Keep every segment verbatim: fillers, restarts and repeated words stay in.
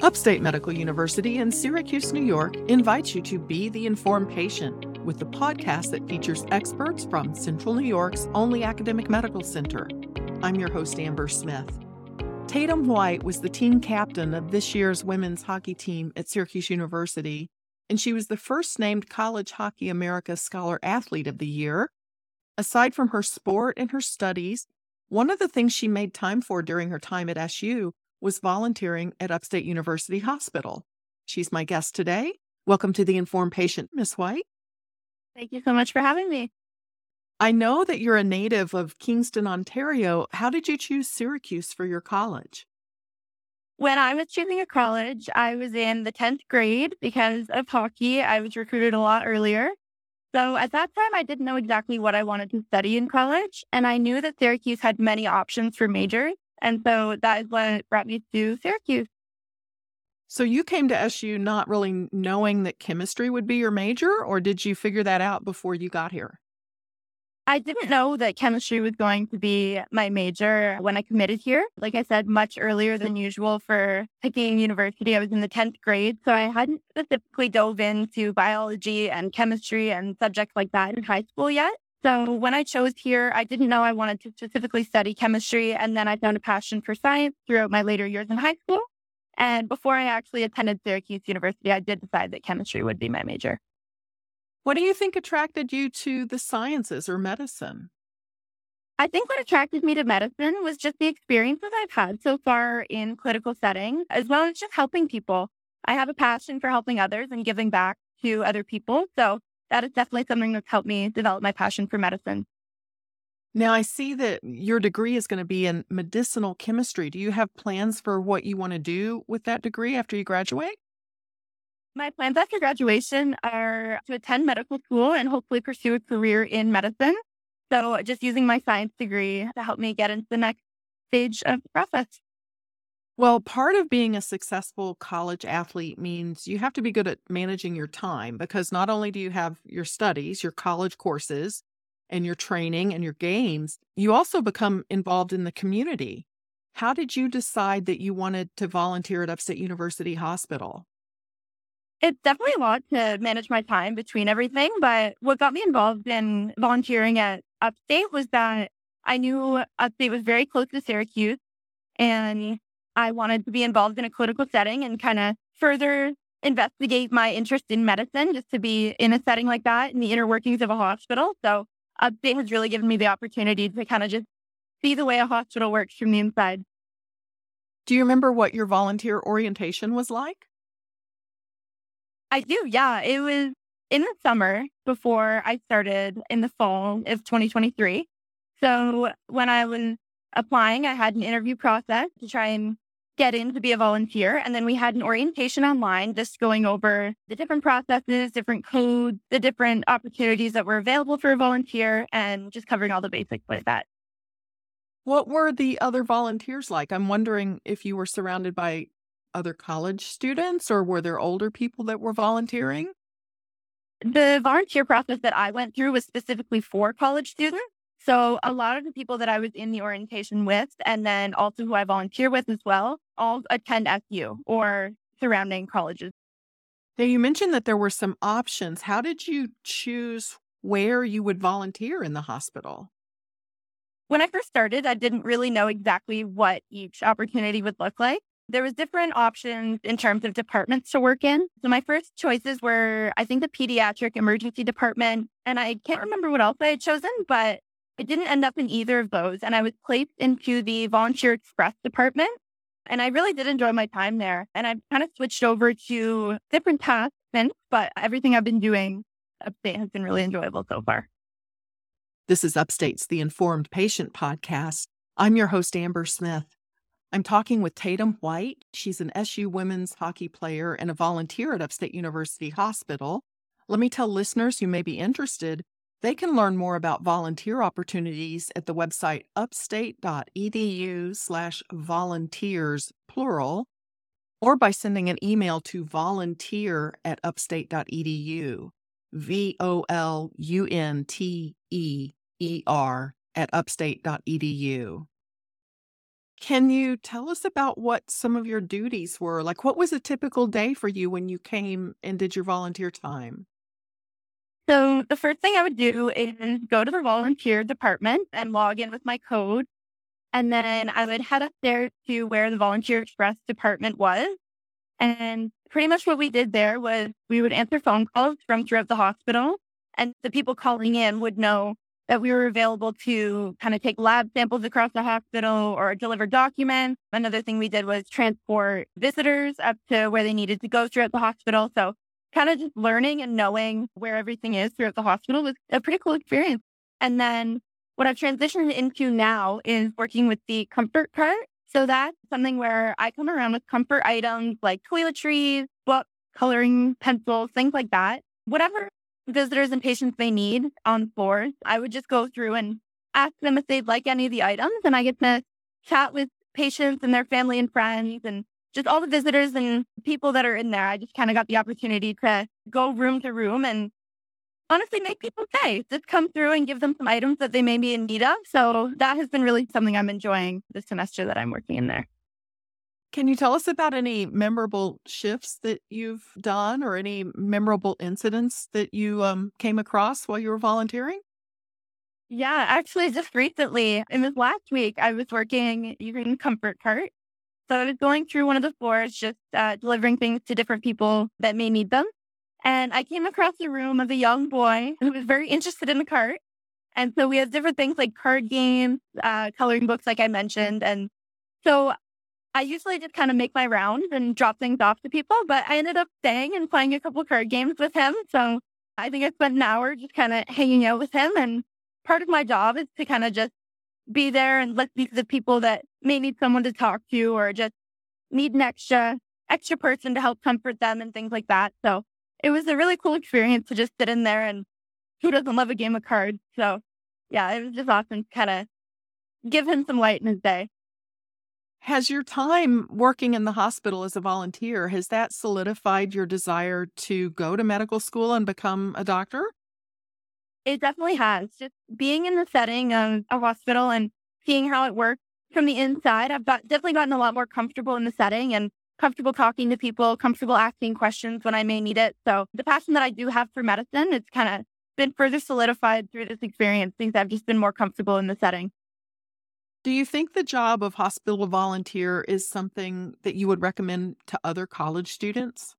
Upstate Medical University in Syracuse, New York invites you to be the informed patient with the podcast that features experts from Central New York's only academic medical center. I'm your host, Amber Smith. Tatum White was the team captain of this year's women's hockey team at Syracuse University, and she was the first named College Hockey America Scholar Athlete of the Year. Aside from her sport and her studies, one of the things she made time for during her time at S U was volunteering at Upstate University Hospital. She's my guest today. Welcome to the Informed Patient, Miss White. Thank you so much for having me. I know that you're a native of Kingston, Ontario. How did you choose Syracuse for your college? When I was choosing a college, I was in the tenth grade because of hockey. I was recruited a lot earlier. So at that time, I didn't know exactly what I wanted to study in college, and I knew that Syracuse had many options for majors. And so that is what brought me to Syracuse. So you came to S U not really knowing that chemistry would be your major, or did you figure that out before you got here? I didn't know that chemistry was going to be my major when I committed here. Like I said, much earlier than usual for picking university. I was in the tenth grade, so I hadn't specifically dove into biology and chemistry and subjects like that in high school yet. So when I chose here, I didn't know I wanted to specifically study chemistry, and then I found a passion for science throughout my later years in high school. And before I actually attended Syracuse University, I did decide that chemistry would be my major. What do you think attracted you to the sciences or medicine? I think what attracted me to medicine was just the experiences I've had so far in clinical setting, as well as just helping people. I have a passion for helping others and giving back to other people. So that is definitely something that's helped me develop my passion for medicine. Now, I see that your degree is going to be in medicinal chemistry. Do you have plans for what you want to do with that degree after you graduate? My plans after graduation are to attend medical school and hopefully pursue a career in medicine. So just using my science degree to help me get into the next stage of the process. Well, part of being a successful college athlete means you have to be good at managing your time, because not only do you have your studies, your college courses, and your training and your games, you also become involved in the community. How did you decide that you wanted to volunteer at Upstate University Hospital? It's definitely a lot to manage my time between everything, but what got me involved in volunteering at Upstate was that I knew Upstate was very close to Syracuse, and I wanted to be involved in a clinical setting and kind of further investigate my interest in medicine, just to be in a setting like that in the inner workings of a hospital. So Upstate has really given me the opportunity to kind of just see the way a hospital works from the inside. Do you remember what your volunteer orientation was like? I do, yeah. It was in the summer before I started in the fall of twenty twenty-three. So when I was applying, I had an interview process to try and get in to be a volunteer. And then we had an orientation online just going over the different processes, different codes, the different opportunities that were available for a volunteer, and just covering all the basics like that. What were the other volunteers like? I'm wondering if you were surrounded by other college students, or were there older people that were volunteering? The volunteer process that I went through was specifically for college students. So a lot of the people that I was in the orientation with, and then also who I volunteer with as well, all attend S U or surrounding colleges. Now, you mentioned that there were some options. How did you choose where you would volunteer in the hospital? When I first started, I didn't really know exactly what each opportunity would look like. There was different options in terms of departments to work in. So my first choices were, I think, the pediatric emergency department. And I can't remember what else I had chosen, but I didn't end up in either of those. And I was placed into the volunteer express department. And I really did enjoy my time there. And I've kind of switched over to different tasks since, but everything I've been doing Upstate has been really enjoyable so far. This is Upstate's The Informed Patient podcast. I'm your host, Amber Smith. I'm talking with Tatum White. She's an S U women's hockey player and a volunteer at Upstate University Hospital. Let me tell listeners who may be interested, they can learn more about volunteer opportunities at the website upstate.edu slash volunteers, plural, or by sending an email to volunteer at upstate.edu, V O L U N T E E R at upstate.edu. Can you tell us about what some of your duties were? Like, what was a typical day for you when you came and did your volunteer time? So the first thing I would do is go to the volunteer department and log in with my code. And then I would head upstairs to where the volunteer express department was. And pretty much what we did there was we would answer phone calls from throughout the hospital. And the people calling in would know that we were available to kind of take lab samples across the hospital or deliver documents. Another thing we did was transport visitors up to where they needed to go throughout the hospital. So kind of just learning and knowing where everything is throughout the hospital was a pretty cool experience. And then what I've transitioned into now is working with the comfort cart. So that's something where I come around with comfort items like toiletries, books, coloring pencils, things like that. Whatever visitors and patients may need on floors, I would just go through and ask them if they'd like any of the items. And I get to chat with patients and their family and friends and just all the visitors and people that are in there. I just kind of got the opportunity to go room to room and honestly make people stay. Just come through and give them some items that they may be in need of. So that has been really something I'm enjoying this semester that I'm working in there. Can you tell us about any memorable shifts that you've done or any memorable incidents that you um, came across while you were volunteering? Yeah, actually, just recently, it was last week, I was working using Comfort Cart. So I was going through one of the floors, just uh, delivering things to different people that may need them. And I came across a room of a young boy who was very interested in the cart. And so we had different things like card games, uh, coloring books, like I mentioned. And so I usually just kind of make my rounds and drop things off to people, but I ended up staying and playing a couple card games with him. So I think I spent an hour just kind of hanging out with him. And part of my job is to kind of just be there and listen to the people that may need someone to talk to or just need an extra extra person to help comfort them and things like that. So it was a really cool experience to just sit in there, and who doesn't love a game of cards? So yeah, it was just awesome to kind of give him some light in his day. Has your time working in the hospital as a volunteer, has that solidified your desire to go to medical school and become a doctor? It definitely has. Just being in the setting of a hospital and seeing how it works from the inside, I've got definitely gotten a lot more comfortable in the setting and comfortable talking to people, comfortable asking questions when I may need it. So the passion that I do have for medicine, it's kind of been further solidified through this experience since I've just been more comfortable in the setting. Do you think the job of hospital volunteer is something that you would recommend to other college students?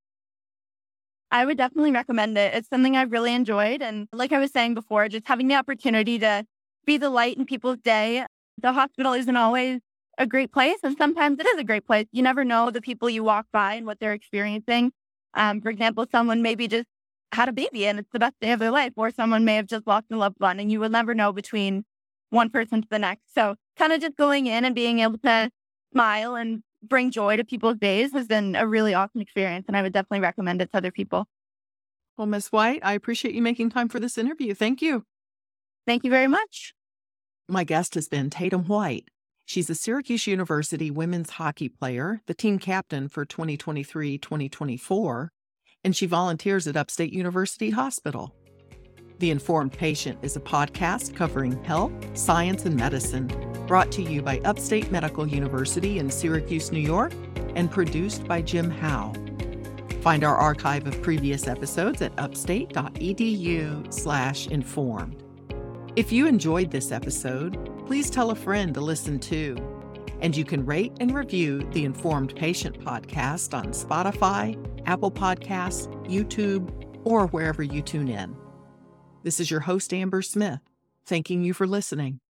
I would definitely recommend it. It's something I've really enjoyed. And like I was saying before, just having the opportunity to be the light in people's day. The hospital isn't always a great place, and sometimes it is a great place. You never know the people you walk by and what they're experiencing. Um, for example, someone maybe just had a baby and it's the best day of their life, or someone may have just lost a loved one, and you will never know between one person to the next. So kind of just going in and being able to smile and bring joy to people's days has been a really awesome experience, and I would definitely recommend it to other people. Well, Miss White, I appreciate you making time for this interview. Thank you. Thank you very much. My guest has been Tatum White. She's a Syracuse University women's hockey player, the team captain for twenty twenty-three twenty twenty-four, and she volunteers at Upstate University Hospital. The Informed Patient is a podcast covering health, science, and medicine, brought to you by Upstate Medical University in Syracuse, New York, and produced by Jim Howe. Find our archive of previous episodes at upstate.edu slash informed. If you enjoyed this episode, please tell a friend to listen too. And you can rate and review the Informed Patient podcast on Spotify, Apple Podcasts, YouTube, or wherever you tune in. This is your host, Amber Smith, thanking you for listening.